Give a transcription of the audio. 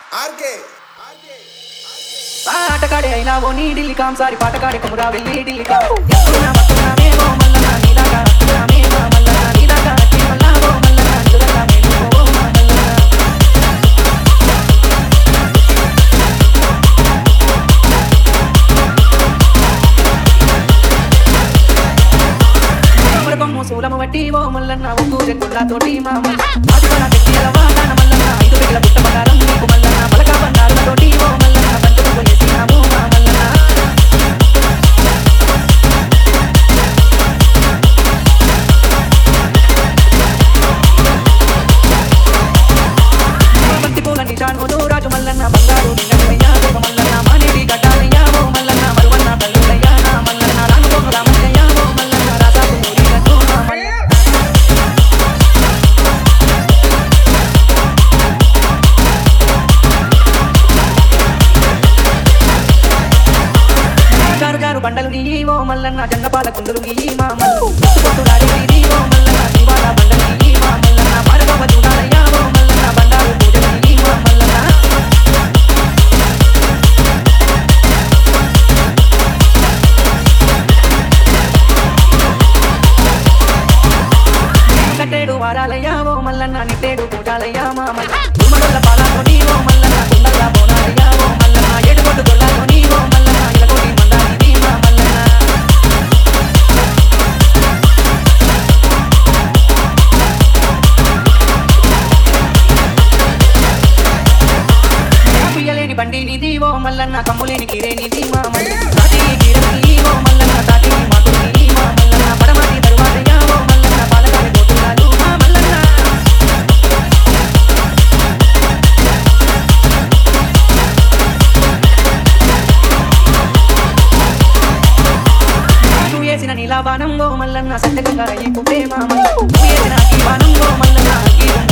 RK ఆటకాడే అయినా ఓ నీ ఢిల్లీ కాం సారి పాటకాడే కుమరా వెళ్ళి ఢిల్లీ కాం ఎత్తున్నా మత్తున్నా మేమో మల్లన్న నీదాకా అత్తున్నా మేమో మల్లన్న నీదాకా అత్తి మల్లావో మల్లన్న దురగా మేమో ఓ మల్లన్న కొమ్ము సూలము వట్టి ఓ మల్లన్న ఒక్కూరే గుళ్ళతోటి మా మల్ల ఆదివాన తెచ్చిల వాహన మల్లన్న ఐదు బిడ్డల పుట్ట బంగారం నీకు మల్లన్న పలక బంగారులతోటి ఓ మల్లన్న పంచుకు కొనేసినాము మా మల్లన్న బంతి పూల నిషానులు రాజు మల్లన్న బంగారు నింగయ్యా మల్లన్న మానేడి గడ్డాలయ్యా ఓ మల్లన్న మరువన్న తల్లులయ్యా నా మల్లన్న రాను రామయ్యా ఓ మల్లన్న రాసాపు నూరినట్టు మా మల్లన్న గారు బండలు గీయి ఓ మల్లన్న జంగపాల కుందులు గీయి మా మల్లుడాడి ఓ మల్లన్న శివాల బండలు గీయి మా మల్లన్న పాడగవ చూడాలయ్యా ఓ మల్లన్న బండారు పూజలు గీయి మా మల్లన్న కట్టేడు వారాలయ్యా ఓ మల్లన్న నిట్టేడు పూజాలయ్యా మా మల్ల తుమ్మల పాలతోని ఓ మల్లన్న కుండల బోనాలయ్యా ఓ మల్లన్న ఏడుకొట్టు దొల్లతోని ఓ మల్లన్న ఇలకోటి మందారిది మా మల్లన్న పియ్యలేని బండి నిధి ఓ మల్లన్న కమ్ములేని కిరే నిధి మా మల్లన్న తాటి కిరని ఓ మల్లన్న తాటి మాకుని మా మల్లన్న పడమాటి తరువాతయ్యా ఓ మల్లన్న పాలకాలి గోతులాలు మా మల్లన్న నువ్వు వేసిన నీలాబానం ఓ మల్లన్న సత్యగంగా ఈ పుట్టే మా మల్ల నువ్వు వేసిన ఈ బాణం ఓ మల్లన్న